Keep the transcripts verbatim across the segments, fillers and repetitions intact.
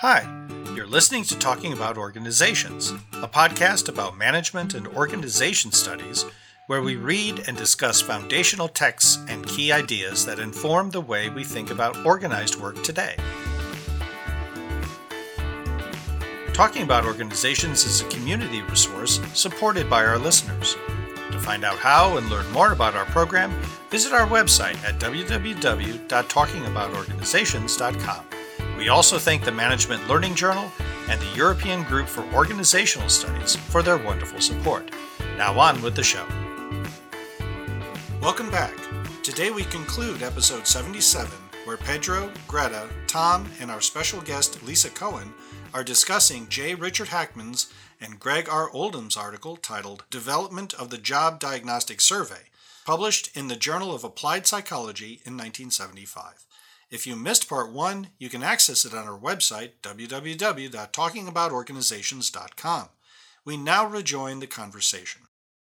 Hi, you're listening to Talking About Organizations, a podcast about management and organization studies where we read and discuss foundational texts and key ideas that inform the way we think about organized work today. Talking About Organizations is a community resource supported by our listeners. To find out how and learn more about our program, visit our website at w w w dot talking about organizations dot com. We also thank the Management Learning Journal and the European Group for Organizational Studies for their wonderful support. Now on with the show. Welcome back. Today we conclude episode seventy-seven, where Pedro, Greta, Tom, and our special guest Lisa Cohen are discussing J. Richard Hackman's and Greg R. Oldham's article titled Development of the Job Diagnostic Survey, published in the Journal of Applied Psychology in nineteen seventy-five. If you missed part one, you can access it on our website, w w w dot talking about organizations dot com. We now rejoin the conversation.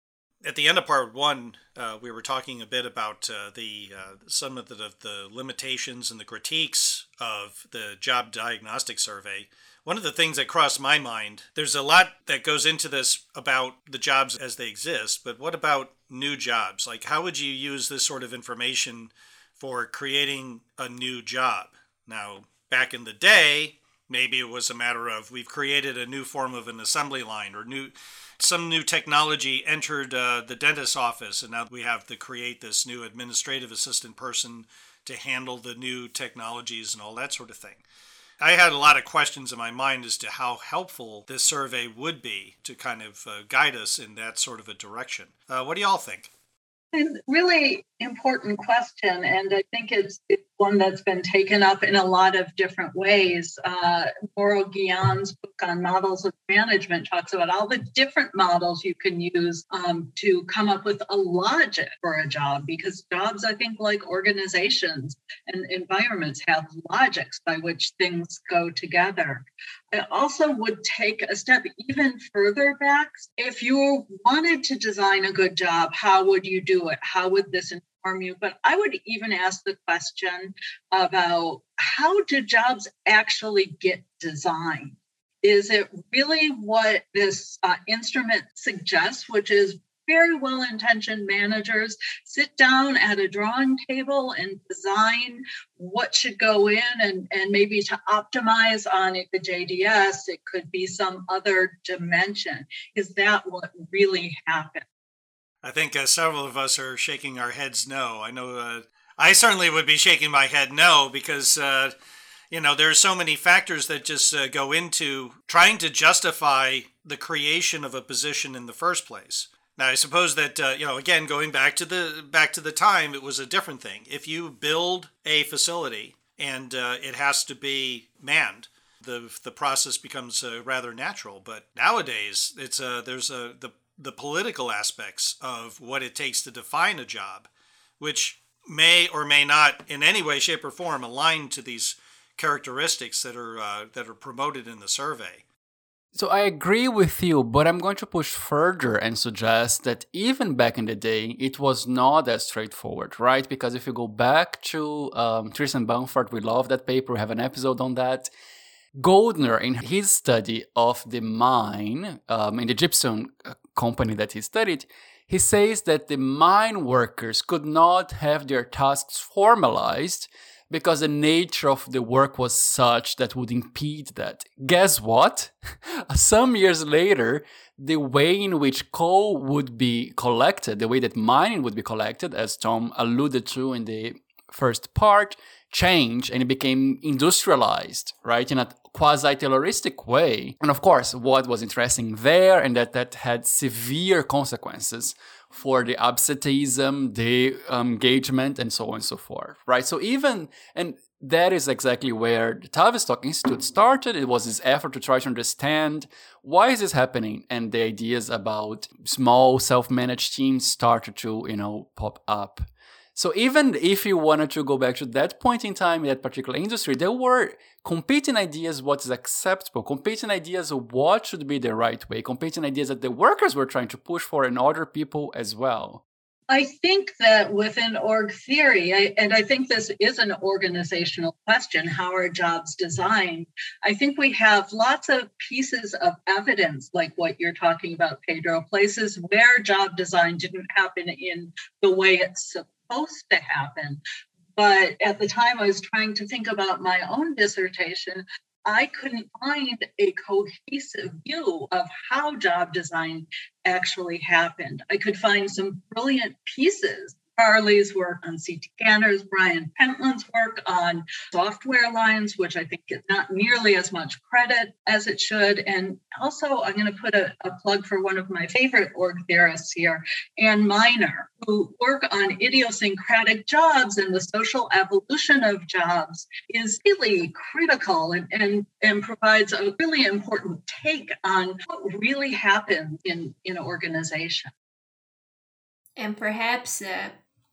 At the end of part one, uh, we were talking a bit about uh, the uh, some of the, the limitations and the critiques of the Job Diagnostic Survey. One of the things that crossed my mind, there's a lot that goes into this about the jobs as they exist, but what about new jobs? Like, how would you use this sort of information for creating a new job? Now, back in the day, maybe it was a matter of we've created a new form of an assembly line, or new some new technology entered uh, the dentist's office, and now we have to create this new administrative assistant person to handle the new technologies and all that sort of thing. I had a lot of questions in my mind as to how helpful this survey would be to kind of uh, guide us in that sort of a direction. Uh, what do y'all think? It's a really important question, and I think it's, it's one that's been taken up in a lot of different ways. Uh, Mauro Guian's book on models of management talks about all the different models you can use um, to come up with a logic for a job, because jobs, I think, like organizations and environments, have logics by which things go together. I also would take a step even further back. If you wanted to design a good job, how would you do it? How would this inform you? But I would even ask the question about, how do jobs actually get designed? Is it really what this uh, instrument suggests, which is very well-intentioned managers sit down at a drawing table and design what should go in, and, and maybe to optimize on it, the J D S, it could be some other dimension. Is that what really happened? I think uh, several of us are shaking our heads no. I know uh, I certainly would be shaking my head no, because uh, you know, there are so many factors that just uh, go into trying to justify the creation of a position in the first place. Now, I suppose that, uh, you know, again, going back to the back to the time, it was a different thing. If you build a facility and uh, it has to be manned, the the process becomes uh, rather natural. But nowadays, it's uh, there's a the the political aspects of what it takes to define a job, which may or may not, in any way, shape, or form, align to these characteristics that are uh, that are promoted in the survey. So I agree with you, but I'm going to push further and suggest that even back in the day, it was not as straightforward, right? Because if you go back to um, Tristan Bamford, we love that paper, we have an episode on that. Goldner, in his study of the mine, um, in the gypsum company that he studied, he says that the mine workers could not have their tasks formalized because the nature of the work was such that would impede that. Guess what? Some years later, the way in which coal would be collected, the way that mining would be collected, as Tom alluded to in the first part, changed and it became industrialized, right, in a quasi-Tayloristic way. And of course, what was interesting there, and that that had severe consequences for the absenteeism, the um, engagement, and so on and so forth, right? So even, and that is exactly where the Tavistock Institute started. It was this effort to try to understand why is this happening, and the ideas about small self-managed teams started to, you know, pop up. So even if you wanted to go back to that point in time in that particular industry, there were competing ideas what is acceptable, competing ideas of what should be the right way, competing ideas that the workers were trying to push for and other people as well. I think that within org theory, I, and I think this is an organizational question, how are jobs designed? I think we have lots of pieces of evidence, like what you're talking about, Pedro, places where job design didn't happen in the way it's supposed to happen. But at the time I was trying to think about my own dissertation, I couldn't find a cohesive view of how job design actually happened. I could find some brilliant pieces. Farley's work on C T scanners, Brian Pentland's work on software lines, which I think is not nearly as much credit as it should. And also, I'm going to put a, a plug for one of my favorite org theorists here, Ann Miner, who work on idiosyncratic jobs and the social evolution of jobs is really critical and, and, and provides a really important take on what really happens in, in an organization. And perhaps uh,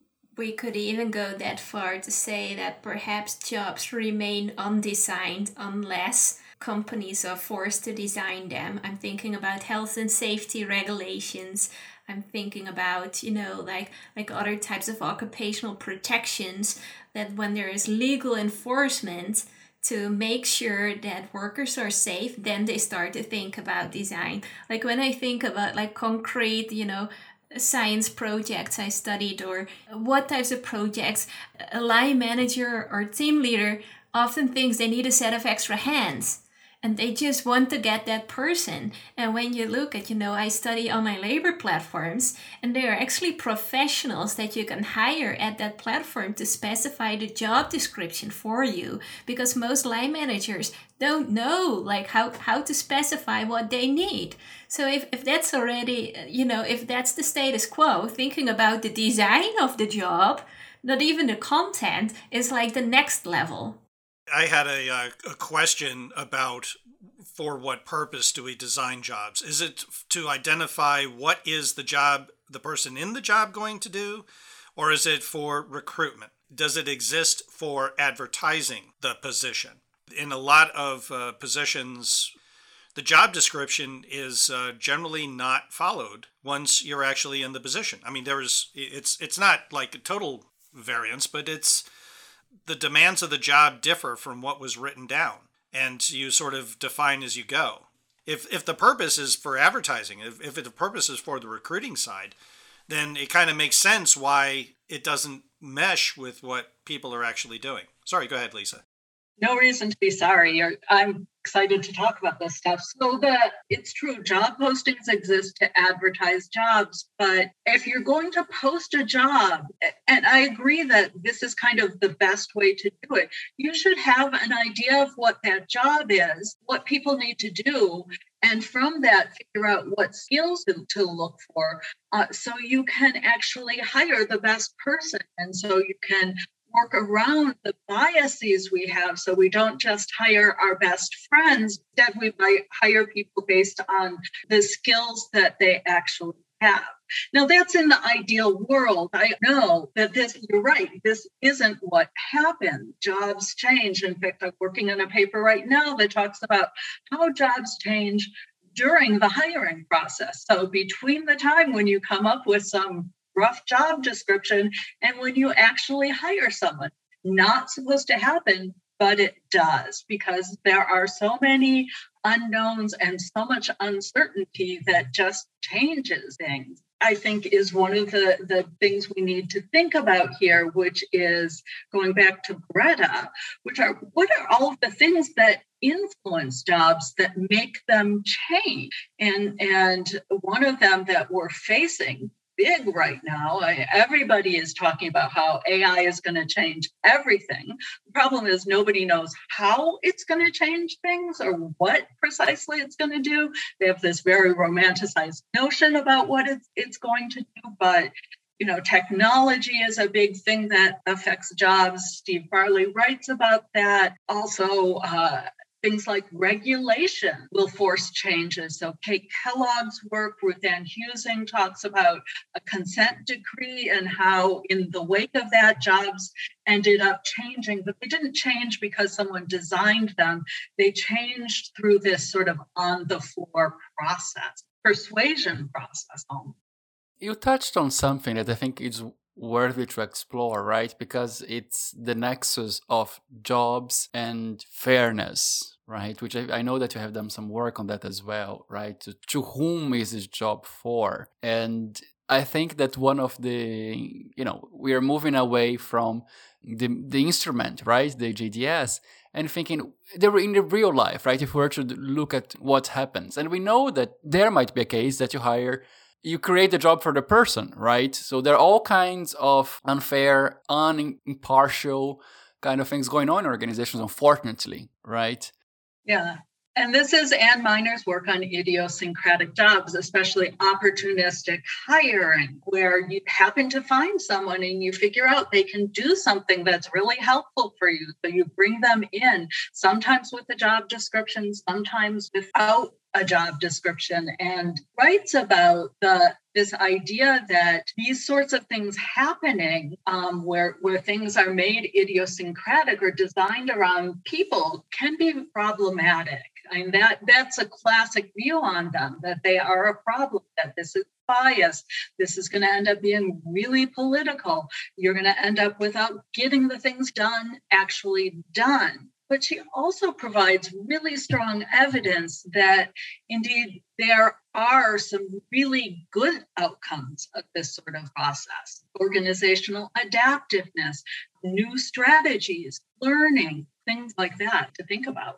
we could even go that far to say that perhaps jobs remain undesigned unless companies are forced to design them. I'm thinking about health and safety regulations. I'm thinking about, you know, like like other types of occupational protections, that when there is legal enforcement to make sure that workers are safe, then they start to think about design. Like when I think about like concrete, you know, science projects I studied, or what types of projects, a line manager or team leader often thinks they need a set of extra hands and they just want to get that person. And when you look at, you know, I study online labor platforms, and they are actually professionals that you can hire at that platform to specify the job description for you, because most line managers don't know like how, how to specify what they need. So if, if that's already, you know, if that's the status quo, thinking about the design of the job, not even the content, is like the next level. I had a, uh, a question about for what purpose do we design jobs? Is it to identify what is the job, the person in the job going to do, or is it for recruitment? Does it exist for advertising the position? In a lot of uh, positions, the job description is uh, generally not followed once you're actually in the position. I mean, there's it's it's not like a total variance, but it's the demands of the job differ from what was written down, and you sort of define as you go. If if the purpose is for advertising, if, if the purpose is for the recruiting side, then it kind of makes sense why it doesn't mesh with what people are actually doing. Sorry, go ahead, Lisa. No reason to be sorry. I'm excited to talk about this stuff. So that it's true, job postings exist to advertise jobs, but if you're going to post a job, and I agree that this is kind of the best way to do it, you should have an idea of what that job is, what people need to do, and from that, figure out what skills to, to look for, uh, so you can actually hire the best person. And so you can work around the biases we have, so we don't just hire our best friends. Instead, we might hire people based on the skills that they actually have. Now, that's in the ideal world. I know that this, you're right, this isn't what happened. Jobs change. In fact, I'm working on a paper right now that talks about how jobs change during the hiring process. So between the time when you come up with some rough job description and when you actually hire someone. Not supposed to happen, but it does, because there are so many unknowns and so much uncertainty that just changes things. I think is one of the, the things we need to think about here, which is going back to Greta, which are what are all of the things that influence jobs that make them change? And, and one of them that we're facing big right now. I, everybody is talking about how A I is going to change everything. The problem is nobody knows how it's going to change things or what precisely it's going to do. They have this very romanticized notion about what it's, it's going to do, but you know, technology is a big thing that affects jobs. Steve Farley writes about that. Also, uh, things like regulation will force changes. So Kate Kellogg's work, Ruth Ann Husing talks about a consent decree and how in the wake of that, jobs ended up changing, but they didn't change because someone designed them. They changed through this sort of on the floor process, persuasion process. You touched on something that I think is worthy to explore, right? Because it's the nexus of jobs and fairness, right? Which I, I know that you have done some work on that as well, right? To, to whom is this job for? And I think that one of the, you know, we are moving away from the the instrument, right? The J D S, and thinking they were in the real life, right? If we were to look at what happens. And we know that there might be a case that you hire you create a job for the person, right? So there are all kinds of unfair, unimpartial kind of things going on in organizations, unfortunately, right? Yeah. And this is Ann Miner's work on idiosyncratic jobs, especially opportunistic hiring, where you happen to find someone and you figure out they can do something that's really helpful for you. So you bring them in, sometimes with a job description, sometimes without a job description, and writes about the this idea that these sorts of things happening um, where, where things are made idiosyncratic or designed around people can be problematic. I mean, that, that's a classic view on them, that they are a problem, that this is bias. This is going to end up being really political. You're going to end up without getting the things done actually done. But she also provides really strong evidence that indeed there are some really good outcomes of this sort of process. Organizational adaptiveness, new strategies, learning, things like that to think about.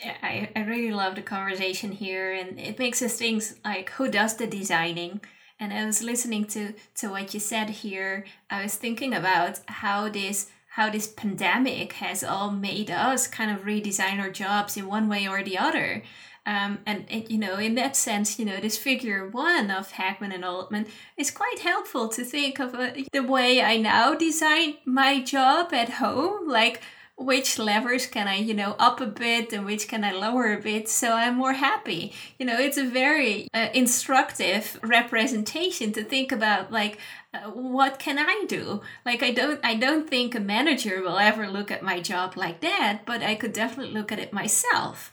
I, I really love the conversation here, and it makes us think like, who does the designing? And I was listening to, to what you said here. I was thinking about how this how this pandemic has all made us kind of redesign our jobs in one way or the other. Um, and, and, you know, in that sense, you know, this figure one of Hackman and Altman is quite helpful to think of uh, the way I now design my job at home, like which levers can I, you know, up a bit and which can I lower a bit so I'm more happy. You know, it's a very uh, instructive representation to think about, like, uh, what can I do? Like, I don't, I don't think a manager will ever look at my job like that, but I could definitely look at it myself.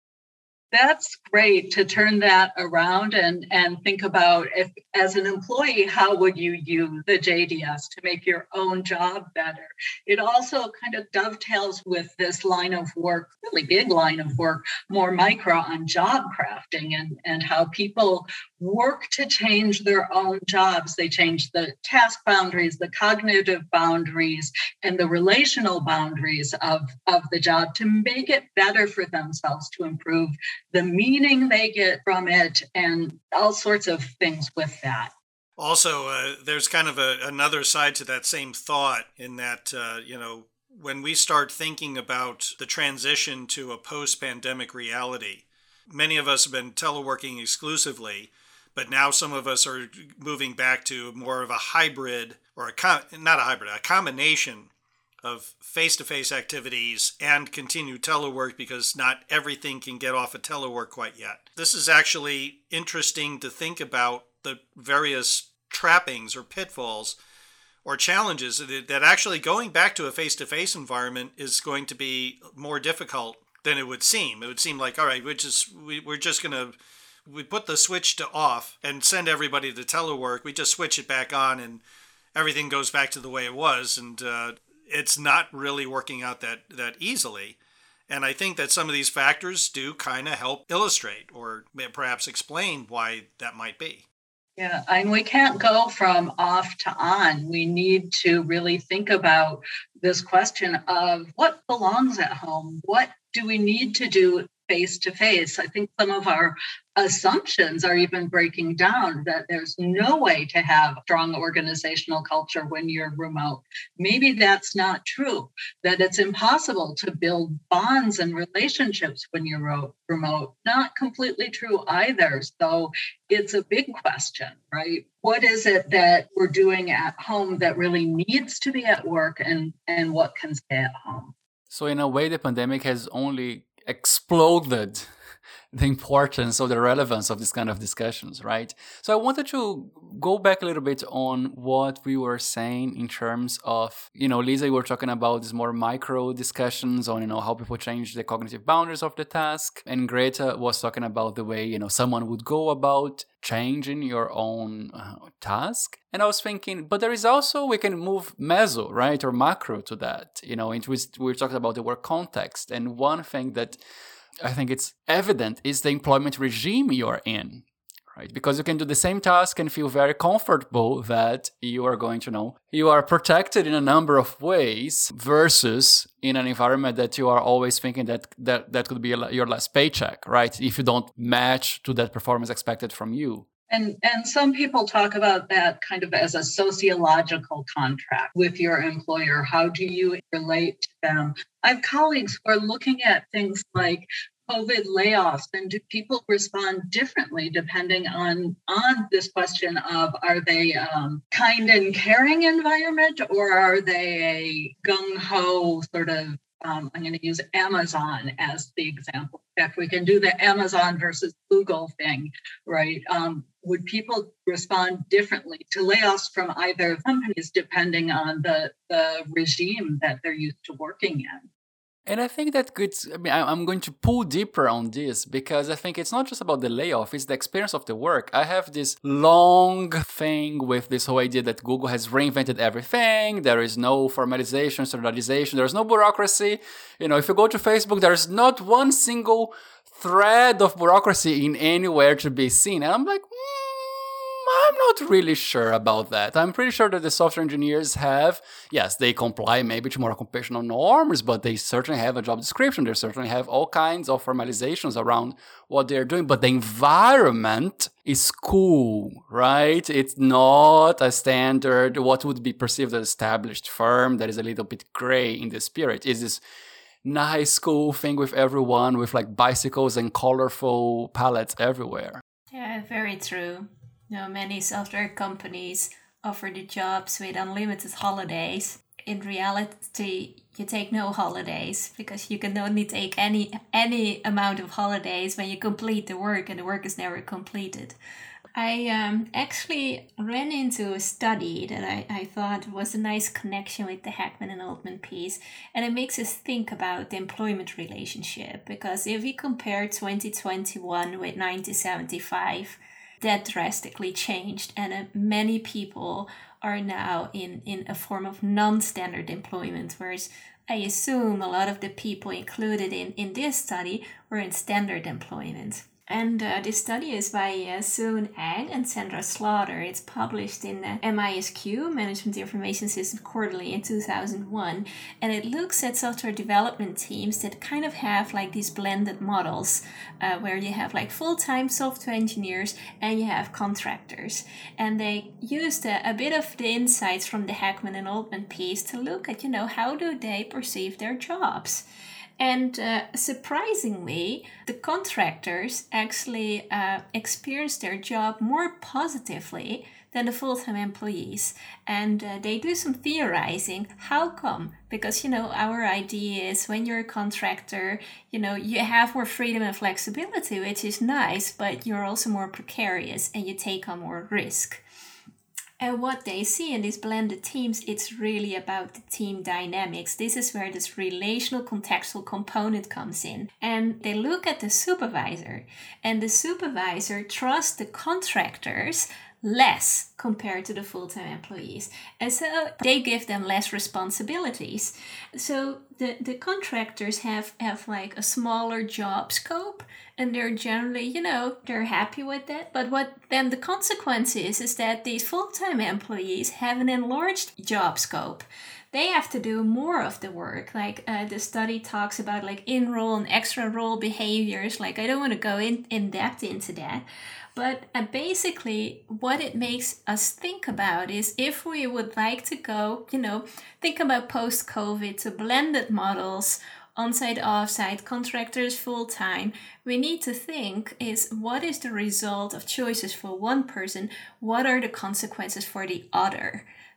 That's great to turn that around and, and think about, if as an employee, how would you use the J D S to make your own job better? It also kind of dovetails with this line of work, really big line of work, more micro on job crafting and, and how people work to change their own jobs. They change the task boundaries, the cognitive boundaries, and the relational boundaries of, of the job to make it better for themselves, to improve the meaning they get from it, and all sorts of things with that. Also, uh, there's kind of a, another side to that same thought in that, uh, you know, when we start thinking about the transition to a post-pandemic reality, many of us have been teleworking exclusively, but now some of us are moving back to more of a hybrid, or a com- not a hybrid, a combination of face-to-face activities and continued telework, because not everything can get off of telework quite yet. This is actually interesting to think about the various trappings or pitfalls or challenges that actually going back to a face-to-face environment is going to be more difficult than it would seem. It would seem like, all right, we're just, we, we're just going to, we put the switch to off and send everybody to telework. We just switch it back on and everything goes back to the way it was. And, uh, it's not really working out that, that easily. And I think that some of these factors do kind of help illustrate or perhaps explain why that might be. Yeah, and we can't go from off to on. We need to really think about this question of what belongs at home. What do we need to do face to face? I think some of our assumptions are even breaking down, that there's no way to have strong organizational culture when you're remote. Maybe that's not true, that it's impossible to build bonds and relationships when you're remote. Not completely true either. So it's a big question, right? What is it that we're doing at home that really needs to be at work, and, and what can stay at home? So in a way, the pandemic has only exploded the importance or the relevance of this kind of discussions, right? So I wanted to go back a little bit on what we were saying in terms of, you know, Lisa, you were talking about these more micro discussions on, you know, how people change the cognitive boundaries of the task. And Greta was talking about the way, you know, someone would go about changing your own uh, task. And I was thinking, but there is also, we can move meso, right, or macro to that. You know, it was, we were talking about the work context. And one thing that I think it's evident is the employment regime you're in, right? Because you can do the same task and feel very comfortable that you are going to know you are protected in a number of ways versus in an environment that you are always thinking that that, that could be your last paycheck, right? If you don't match to that performance expected from you. And and some people talk about that kind of as a sociological contract with your employer. How do you relate to them? I have colleagues who are looking at things like COVID layoffs, and do people respond differently depending on, on this question of, are they um, kind and caring environment, or are they a gung-ho sort of, um, I'm going to use Amazon as the example. In fact, we can do the Amazon versus Google thing, right? Um, would people respond differently to layoffs from either companies depending on the, the regime that they're used to working in? And I think that could, I mean, I'm going to pull deeper on this because I think it's not just about the layoff, it's the experience of the work. I have this long thing with this whole idea that Google has reinvented everything. There is no formalization, standardization, there's no bureaucracy. You know, if you go to Facebook, there's not one single thread of bureaucracy in anywhere to be seen. And I'm like, mm, I'm not really sure about that. I'm pretty sure that the software engineers have, yes, they comply maybe to more occupational norms, but they certainly have a job description. They certainly have all kinds of formalizations around what they're doing. But the environment is cool, right? It's not a standard, what would be perceived as established firm that is a little bit gray in the spirit. It's this nice, cool thing with everyone with like bicycles and colorful palettes everywhere. Yeah, very true. You know, many software companies offer the jobs with unlimited holidays. In reality, you take no holidays because you can only take any any amount of holidays when you complete the work, and the work is never completed. I um, actually ran into a study that I, I thought was a nice connection with the Hackman and Altman piece, and it makes us think about the employment relationship, because if we compare twenty twenty-one with nineteen seventy-five, that drastically changed, and uh, many people are now in, in a form of non-standard employment, whereas I assume a lot of the people included in, in this study were in standard employment. And uh, this study is by uh, Soon Ang and Sandra Slaughter. It's published in uh, M I S Q, Management Information System Quarterly, in two thousand one. And it looks at software development teams that kind of have like these blended models uh, where you have like full-time software engineers and you have contractors. And they used a, a bit of the insights from the Hackman and Altman piece to look at, you know, how do they perceive their jobs? And uh, surprisingly, the contractors actually uh, experience their job more positively than the full-time employees. And uh, they do some theorizing. How come? Because, you know, our idea is when you're a contractor, you know, you have more freedom and flexibility, which is nice, but you're also more precarious and you take on more risk. And what they see in these blended teams, it's really about the team dynamics. This is where this relational contextual component comes in. And they look at the supervisor, and the supervisor trusts the contractors less compared to the full-time employees. And so they give them less responsibilities. So the, the contractors have, have like a smaller job scope, and they're generally, you know, they're happy with that. But what then the consequence is, is that these full-time employees have an enlarged job scope. They have to do more of the work. Like uh, the study talks about like in-role and extra-role behaviors. Like I don't want to go in, in depth into that. But uh, basically what it makes us think about is if we would like to go, you know, think about post-COVID to blended models, on-site, off-site, contractors, full-time, we need to think is what is the result of choices for one person? What are the consequences for the other?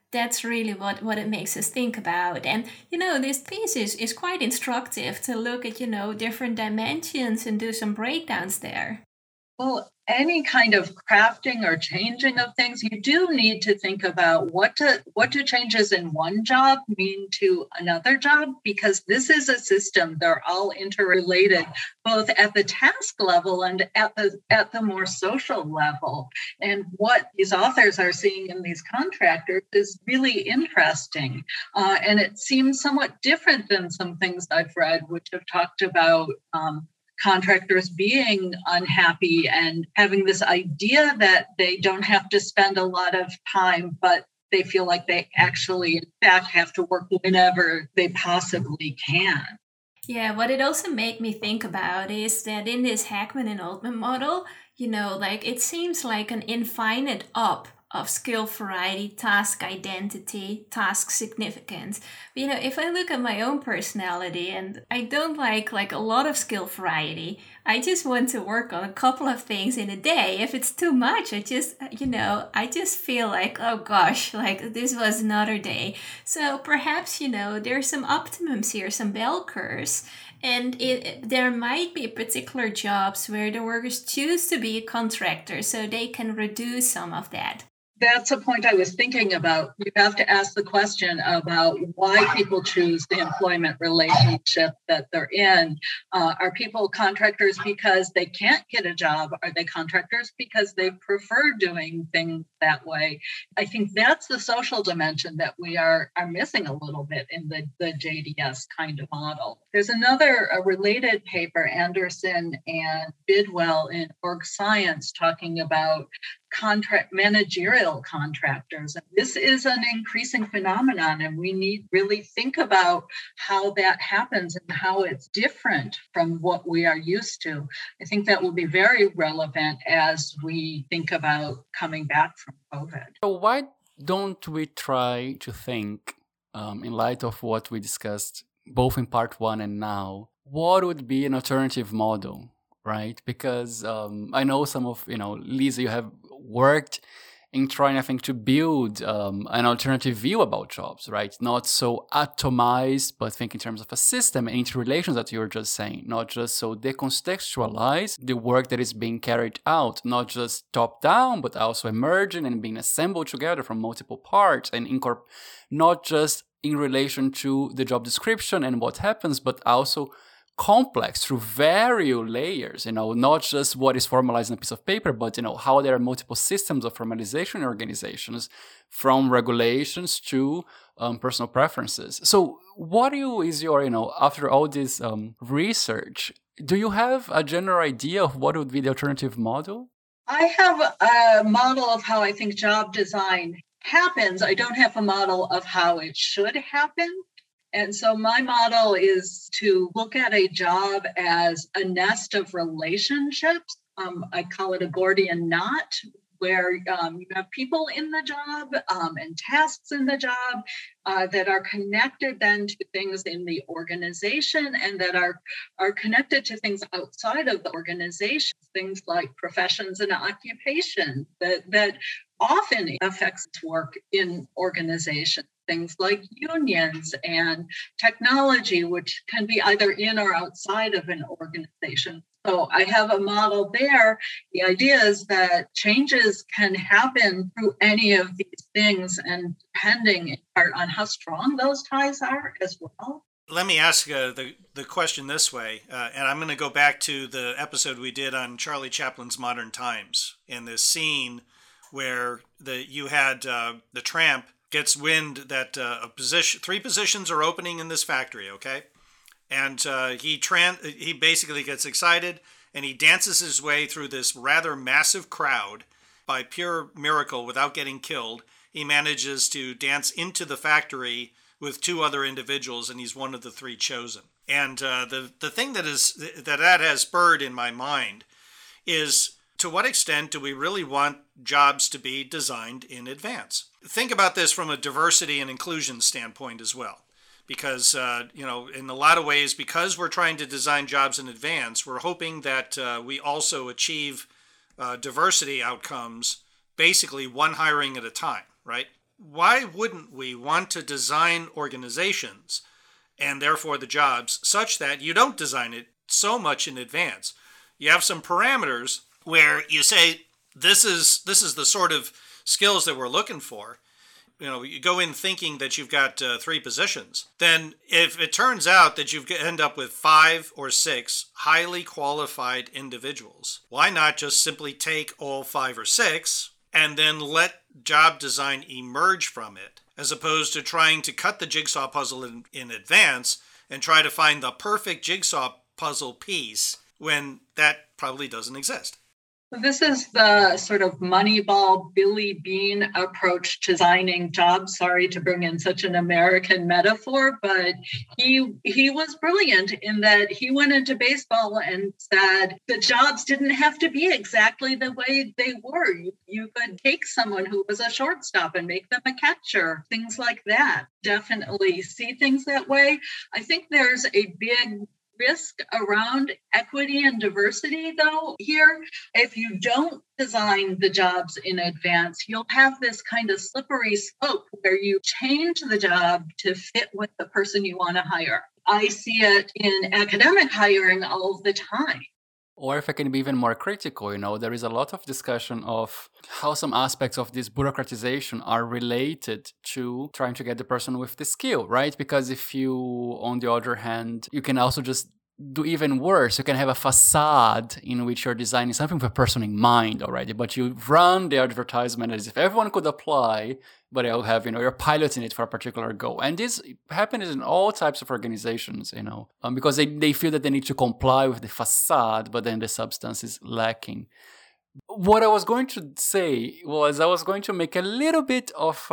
That's really what, what it makes us think about. And, you know, this thesis is quite instructive to look at, you know, different dimensions and do some breakdowns there. Well, any kind of crafting or changing of things, you do need to think about what do, what do changes in one job mean to another job, because this is a system. They're all interrelated, both at the task level and at the at the more social level. And what these authors are seeing in these contractors is really interesting. Uh, and it seems somewhat different than some things I've read, which have talked about um, contractors being unhappy and having this idea that they don't have to spend a lot of time, but they feel like they actually, in fact, have to work whenever they possibly can. Yeah, what it also made me think about is that in this Hackman and Altman model, you know, like it seems like an infinite up of skill variety, task identity, task significance. But, you know, if I look at my own personality, and I don't like like a lot of skill variety, I just want to work on a couple of things in a day. If it's too much, I just, you know, I just feel like, oh gosh, like this was another day. So perhaps, you know, there's some optimums here, some bell curves. And it, there might be particular jobs where the workers choose to be a contractor so they can reduce some of that. That's a point I was thinking about. You have to ask the question about why people choose the employment relationship that they're in. Uh, are people contractors because they can't get a job? Are they contractors because they prefer doing things that way? I think that's the social dimension that we are, are missing a little bit in the, the J D S kind of model. There's another a related paper, Anderson and Bidwell in Org Science, talking about contract managerial contractors. And this is an increasing phenomenon, and we need really think about how that happens and how it's different from what we are used to. I think that will be very relevant as we think about coming back from COVID. So why don't we try to think, um, in light of what we discussed, both in part one and now, what would be an alternative model, right? Because um, I know some of, you know, Lisa, you have worked in trying, I think, to build um, an alternative view about jobs, right? Not so atomized, but think in terms of a system and interrelations that you were just saying, not just so decontextualize the work that is being carried out, not just top down, but also emerging and being assembled together from multiple parts and incorp- not just in relation to the job description and what happens, but also complex through various layers, you know, not just what is formalized in a piece of paper, but, you know, how there are multiple systems of formalization in organizations, from regulations to um, personal preferences. So what do you, is your, you know, after all this um, research, do you have a general idea of what would be the alternative model? I have a model of how I think job design happens. I don't have a model of how it should happen. And so my model is to look at a job as a nest of relationships. Um, I call it a Gordian knot, where um, you have people in the job um, and tasks in the job uh, that are connected then to things in the organization and that are, are connected to things outside of the organization, things like professions and occupation that, that often affects work in organizations. Things like unions and technology, which can be either in or outside of an organization. So I have a model there. The idea is that changes can happen through any of these things, and depending in part on how strong those ties are as well. Let me ask uh, the, the question this way, uh, and I'm going to go back to the episode we did on Charlie Chaplin's Modern Times, and this scene where the you had uh, the tramp gets wind that uh, a position, three positions are opening in this factory, okay? And uh, he tran- he basically gets excited, and he dances his way through this rather massive crowd. By pure miracle, without getting killed, he manages to dance into the factory with two other individuals, and he's one of the three chosen. And uh, the, the thing that is that that has spurred in my mind is, to what extent do we really want jobs to be designed in advance? Think about this from a diversity and inclusion standpoint as well. Because, uh, you know, in a lot of ways, because we're trying to design jobs in advance, we're hoping that uh, we also achieve uh, diversity outcomes, basically one hiring at a time, right? why wouldn't we want to design organizations and therefore the jobs such that you don't design it so much in advance? You have some parameters where you say, this is this is the sort of skills that we're looking for. You know, you go in thinking that you've got uh, three positions. Then if it turns out that you end up with five or six highly qualified individuals, why not just simply take all five or six and then let job design emerge from it, as opposed to trying to cut the jigsaw puzzle in, in advance and try to find the perfect jigsaw puzzle piece when that probably doesn't exist? This is the sort of Moneyball Billy Bean approach to designing jobs. Sorry to bring in such an American metaphor, but he he was brilliant in that he went into baseball and said the jobs didn't have to be exactly the way they were. You, you could take someone who was a shortstop and make them a catcher, things like that. Definitely see things that way. I think there's a big risk around equity and diversity, though, here. If you don't design the jobs in advance, you'll have this kind of slippery slope where you change the job to fit with the person you want to hire. I see it in academic hiring all the time. Or if I can be even more critical, you know, there is a lot of discussion of how some aspects of this bureaucratization are related to trying to get the person with the skill, right? Because if you, on the other hand, you can also just do even worse. You can have a facade in which you're designing something with a person in mind already, but you run the advertisement as if everyone could apply, but you'll have, you know, you're piloting it for a particular goal. And this happens in all types of organizations, you know, um, because they, they feel that they need to comply with the facade, but then the substance is lacking. What I was going to say was I was going to make a little bit of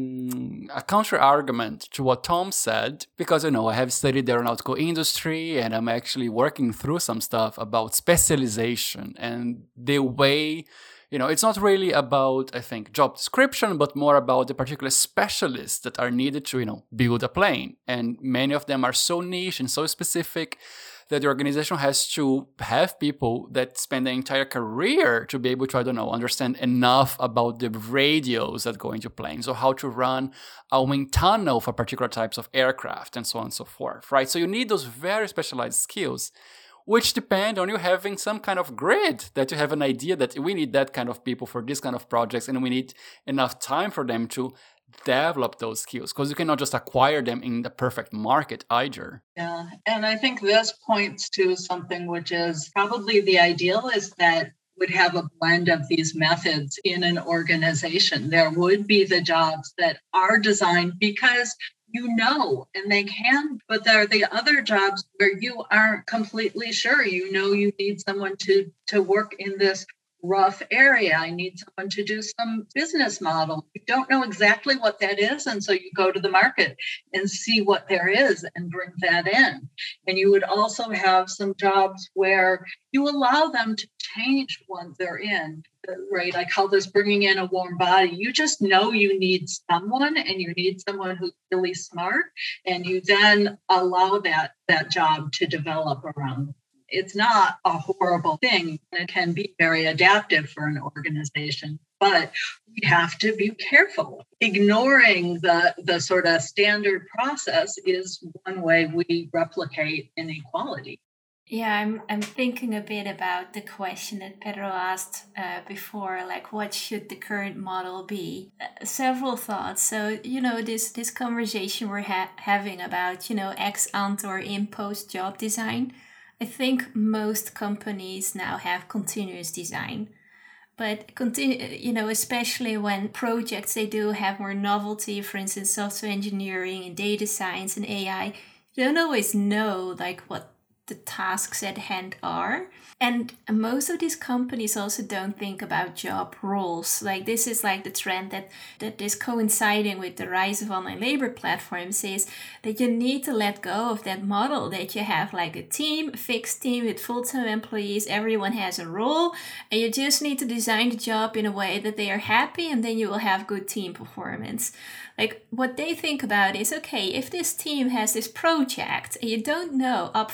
um, a counter argument to what Tom said, because, you know, I have studied the aeronautical industry and I'm actually working through some stuff about specialization and the way, you know, it's not really about, I think, job description, but more about the particular specialists that are needed to, you know, build a plane. And many of them are so niche and so specific that the organization has to have people that spend their entire career to be able to, I don't know, understand enough about the radios that go into planes, or how to run a wind tunnel for particular types of aircraft, and so on and so forth, right? So you need those very specialized skills, which depend on you having some kind of grid, that you have an idea that we need that kind of people for this kind of projects, and we need enough time for them to develop those skills, because you cannot just acquire them in the perfect market either. Yeah, and I think this points to something which is probably the ideal, is that would have a blend of these methods in an organization. There would be the jobs that are designed because you know, and they can, but there are the other jobs where you aren't completely sure. You know, you need someone to, to work in this rough area. I need someone to do some business model. You don't know exactly what that is. And so you go to the market and see what there is and bring that in. And you would also have some jobs where you allow them to change once they're in, right? I call this bringing in a warm body. You just know you need someone, and you need someone who's really smart, and you then allow that, that job to develop around them. It's not a horrible thing. It can be very adaptive for an organization, but we have to be careful. Ignoring the, the sort of standard process is one way we replicate inequality. Yeah, I'm I'm thinking a bit about the question that Pedro asked uh, before, like what should the current model be? Uh, several thoughts. So, you know, this, this conversation we're ha- having about, you know, ex ante or in post job design, I think most companies now have continuous design, but continue, you know, especially when projects they do have more novelty, for instance, software engineering and data science and A I, you don't always know like what the tasks at hand are. And most of these companies also don't think about job roles. Like this is like the trend that, that is coinciding with the rise of online labor platforms, is that you need to let go of that model that you have like a team, a fixed team with full-time employees, everyone has a role, and you just need to design the job in a way that they are happy, and then you will have good team performance. Like what they think about is, okay, if this team has this project and you don't know upfront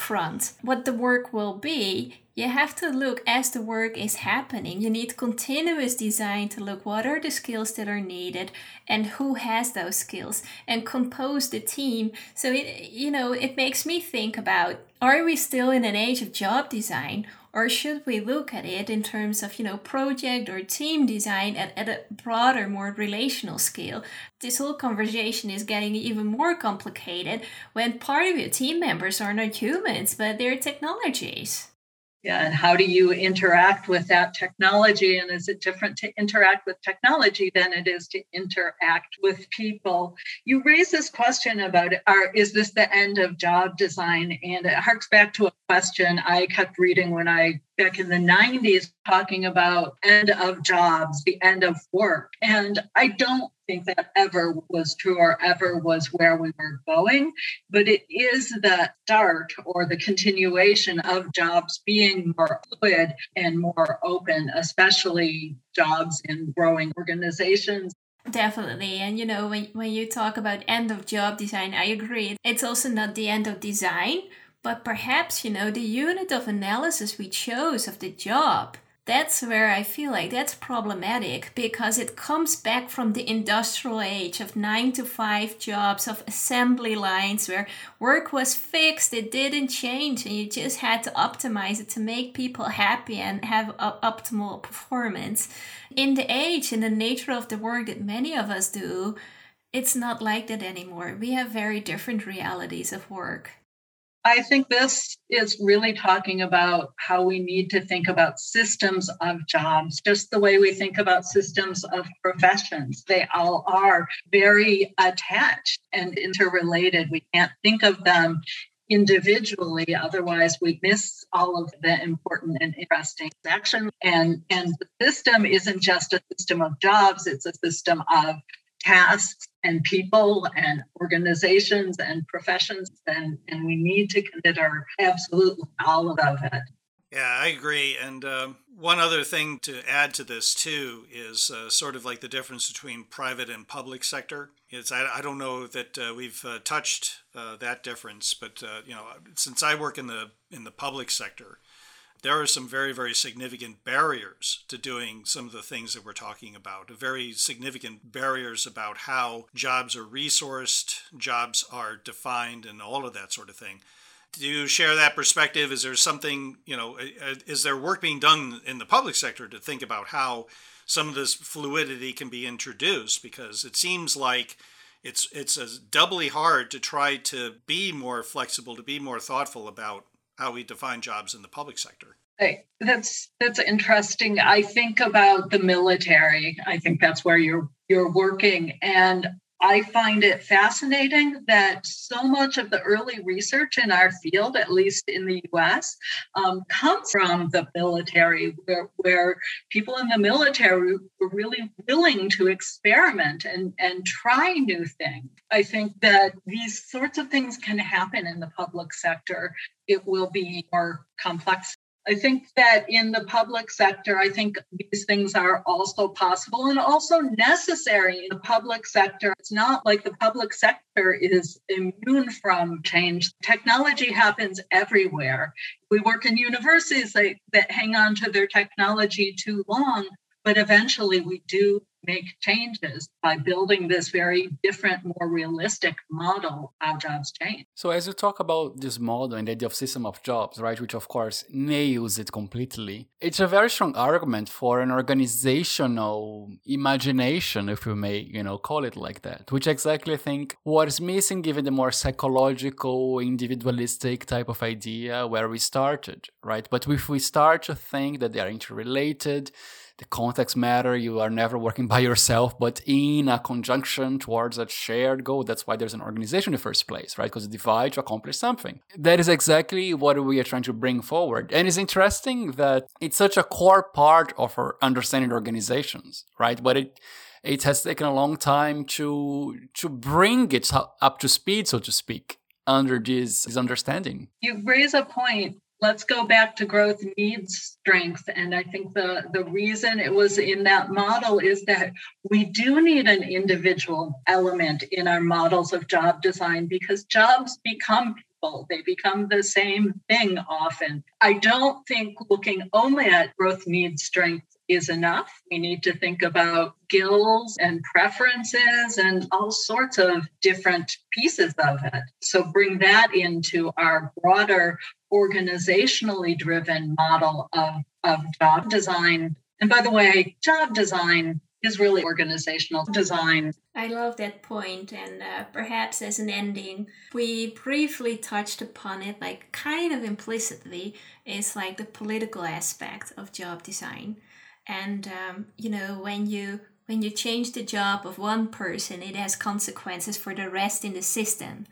beyond what the work will be, you have to look as the work is happening. You need continuous design to look what are the skills that are needed and who has those skills, and compose the team. So it, you know, it makes me think about, are we still in an age of job design, or should we look at it in terms of, you know, project or team design at, at a broader, more relational scale? This whole conversation is getting even more complicated when part of your team members are not humans, but they're technologies. Yeah, and how do you interact with that technology? And is it different to interact with technology than it is to interact with people? You raise this question about, are, is this the end of job design? And it harks back to a question I kept reading when I, back in the nineties, talking about end of jobs, the end of work. And I don't think that ever was true or ever was where we were going, but it is the start or the continuation of jobs being more fluid and more open, especially jobs in growing organizations. Definitely. And, you know, when, when you talk about end of job design, I agree. It's also not the end of design, but perhaps, you know, the unit of analysis we chose of the job, that's where I feel like that's problematic, because it comes back from the industrial age of nine to five jobs, of assembly lines where work was fixed, it didn't change, and you just had to optimize it to make people happy and have a- optimal performance. In the age and the nature of the work that many of us do, it's not like that anymore. We have very different realities of work. I think this is really talking about how we need to think about systems of jobs, just the way we think about systems of professions. They all are very attached and interrelated. We can't think of them individually, otherwise we miss all of the important and interesting action. And, and the system isn't just a system of jobs, it's a system of tasks and people and organizations and professions, and, and we need to consider absolutely all of it. Yeah, I agree. And um, one other thing to add to this, too, is uh, sort of like the difference between private and public sector. It's, I, I don't know that uh, we've uh, touched uh, that difference, but, uh, you know, since I work in the in the public sector, there are some very, very significant barriers to doing some of the things that we're talking about. Very significant barriers about how jobs are resourced, jobs are defined, and all of that sort of thing. Do you share that perspective? Is there something, you know, is there work being done in the public sector to think about how some of this fluidity can be introduced? Because it seems like it's it's a doubly hard to try to be more flexible, to be more thoughtful about how we define jobs in the public sector. Hey, that's that's interesting. I think about the military. I think that's where you're you're working, and I find it fascinating that so much of the early research in our field, at least in the U S, um, comes from the military, where, where people in the military were really willing to experiment and, and try new things. I think that these sorts of things can happen in the public sector. It will be more complex. I think that in the public sector, I think these things are also possible and also necessary in the public sector. It's not like the public sector is immune from change. Technology happens everywhere. We work in universities that, that hang on to their technology too long, but eventually we do make changes by building this very different, more realistic model of how jobs change. So as you talk about this model and the idea of system of jobs, right, which of course nails it completely, it's a very strong argument for an organizational imagination, if we may, you know, call it like that, which exactly I think what is missing given the more psychological, individualistic type of idea where we started, right? But if we start to think that they are interrelated, the context matter, you are never working by yourself, but in a conjunction towards a shared goal. That's why there's an organization in the first place, right? Because it divides to accomplish something. That is exactly what we are trying to bring forward. And it's interesting that it's such a core part of our understanding organizations, right? But it it has taken a long time to to bring it up to speed, so to speak, under this, this understanding. You raise a point. Let's go back to growth needs strength. And I think the, the reason it was in that model is that we do need an individual element in our models of job design, because jobs become people. They become the same thing often. I don't think looking only at growth needs strength is enough. We need to think about skills and preferences and all sorts of different pieces of it. So bring that into our broader organizationally driven model of, of job design. And by the way, job design is really organizational design. I love that point, and uh, perhaps as an ending, we briefly touched upon it, like kind of implicitly, is like the political aspect of job design. And um, you know, when you when you change the job of one person, it has consequences for the rest in the system.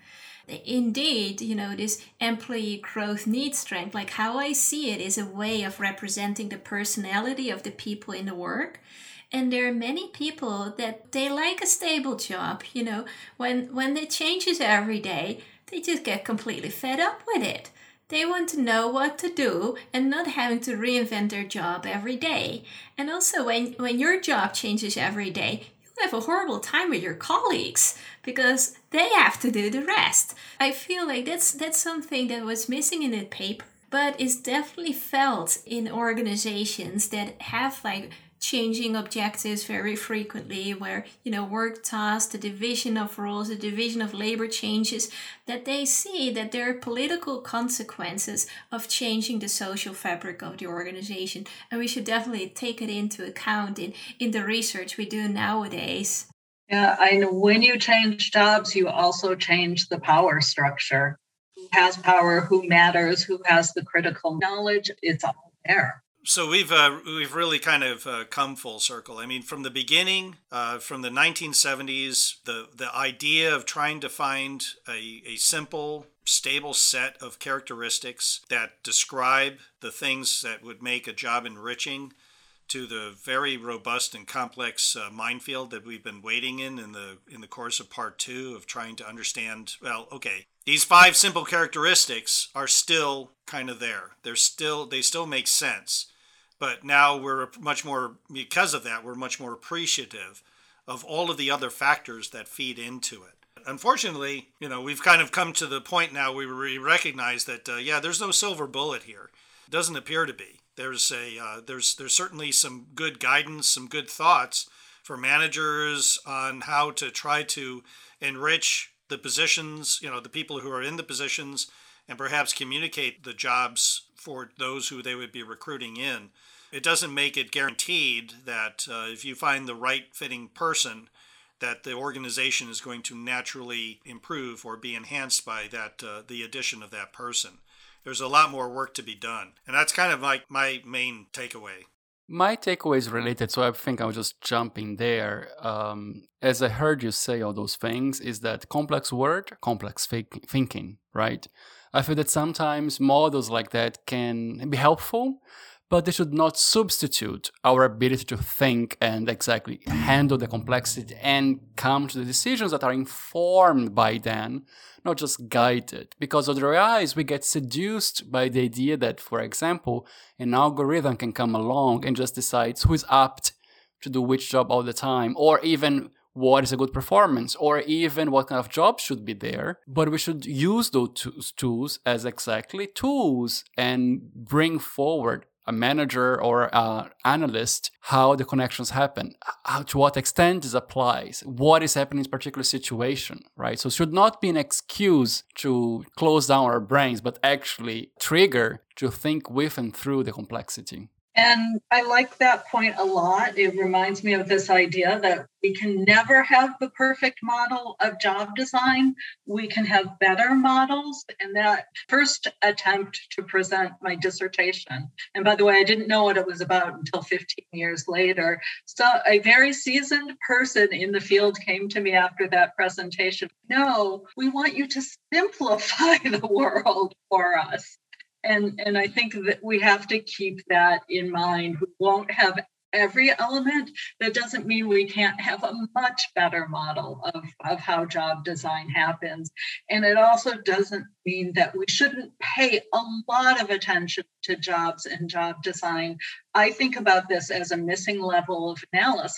Indeed, you know, this employee growth needs strength, like how I see it, is a way of representing the personality of the people in the work. And there are many people that they like a stable job, you know, when when it changes every day, they just get completely fed up with it. They want to know what to do and not having to reinvent their job every day. And also when, when your job changes every day, you have a horrible time with your colleagues because they have to do the rest. I feel like that's that's something that was missing in the paper, but is definitely felt in organizations that have like changing objectives very frequently, where, you know, work tasks, the division of roles, the division of labor changes, that they see that there are political consequences of changing the social fabric of the organization. And we should definitely take it into account in, in the research we do nowadays. Yeah, I know when you change jobs, you also change the power structure. Who has power, who matters, who has the critical knowledge, it's all there. So we've uh, we've really kind of uh, come full circle. I mean, from the beginning, uh, from the nineteen seventies, the the idea of trying to find a, a simple, stable set of characteristics that describe the things that would make a job enriching, to the very robust and complex uh, minefield that we've been wading in in the in the course of part two of trying to understand, well, okay, these five simple characteristics are still kind of there. They're still they still make sense. But now we're much more, because of that, we're much more appreciative of all of the other factors that feed into it. Unfortunately, you know, we've kind of come to the point now where we recognize that, uh, yeah, there's no silver bullet here. It doesn't appear to be. There's a uh, there's there's certainly some good guidance, some good thoughts for managers on how to try to enrich the positions, you know, the people who are in the positions, and perhaps communicate the jobs for those who they would be recruiting in. It doesn't make it guaranteed that uh, if you find the right fitting person, that the organization is going to naturally improve or be enhanced by that uh, the addition of that person. There's a lot more work to be done. And that's kind of like my main takeaway. My takeaway is related, so I think I'll just jump in there. Um, as I heard you say all those things, is that complex word, complex think- thinking, right? I feel that sometimes models like that can be helpful, but they should not substitute our ability to think and exactly handle the complexity and come to the decisions that are informed by them, not just guided. Because otherwise we get seduced by the idea that, for example, an algorithm can come along and just decides who is apt to do which job all the time, or even what is a good performance, or even what kind of job should be there. But we should use those tools as exactly tools and bring forward a manager or an analyst how the connections happen, how, to what extent this applies, what is happening in a particular situation, right? So it should not be an excuse to close down our brains, but actually trigger to think with and through the complexity. And I like that point a lot. It reminds me of this idea that we can never have the perfect model of job design. We can have better models. And that first attempt to present my dissertation, and by the way, I didn't know what it was about until fifteen years later. So a very seasoned person in the field came to me after that presentation. No, we want you to simplify the world for us. And, and I think that we have to keep that in mind. We won't have every element. That doesn't mean we can't have a much better model of, of how job design happens. And it also doesn't mean that we shouldn't pay a lot of attention to jobs and job design. I think about this as a missing level of analysis.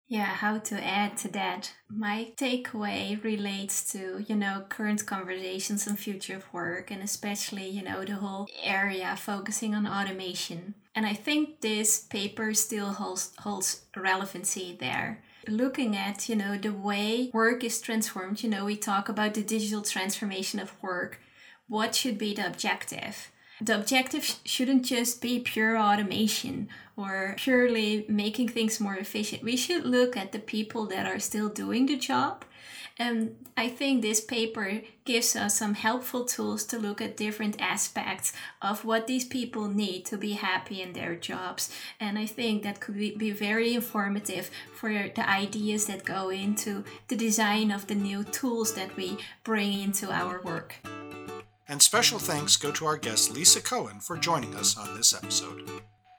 Yeah, how to add to that. My takeaway relates to, you know, current conversations and future of work, and especially, you know, the whole area focusing on automation. And I think this paper still holds, holds relevancy there. Looking at, you know, the way work is transformed, you know, we talk about the digital transformation of work. What should be the objective? The objective shouldn't just be pure automation or purely making things more efficient. We should look at the people that are still doing the job. And I think this paper gives us some helpful tools to look at different aspects of what these people need to be happy in their jobs. And I think that could be, be very informative for the ideas that go into the design of the new tools that we bring into our work. And special thanks go to our guest Lisa Cohen for joining us on this episode.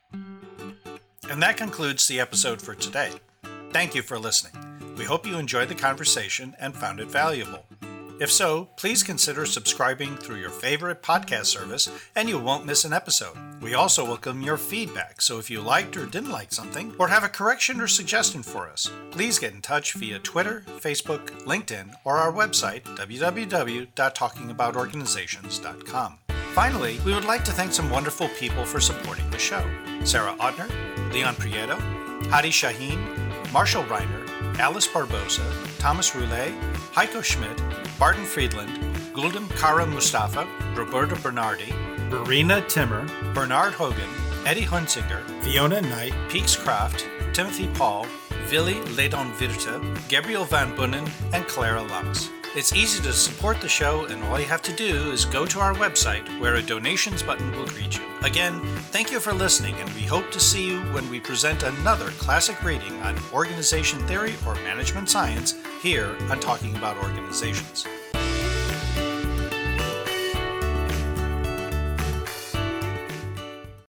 And that concludes the episode for today. Thank you for listening. We hope you enjoyed the conversation and found it valuable. If so, please consider subscribing through your favorite podcast service and you won't miss an episode. We also welcome your feedback, so if you liked or didn't like something, or have a correction or suggestion for us, please get in touch via Twitter, Facebook, LinkedIn, or our website, w w w dot talking about organizations dot com. Finally, we would like to thank some wonderful people for supporting the show. Sarah Ottner, Leon Prieto, Hadi Shaheen, Marshall Reiner, Alice Barbosa, Thomas Roulet, Heiko Schmidt, Barton Friedland, Gulden Kara Mustafa, Roberta Bernardi, Verena Timmer, Bernard Hogan, Eddie Hunsinger, Fiona Knight, Peeks Kraft, Timothy Paul, Willy Ledon Virte, Gabriel Van Bunnen, and Clara Lux. It's easy to support the show, and all you have to do is go to our website where a donations button will greet you. Again, thank you for listening, and we hope to see you when we present another classic reading on organization theory or management science here on Talking About Organizations.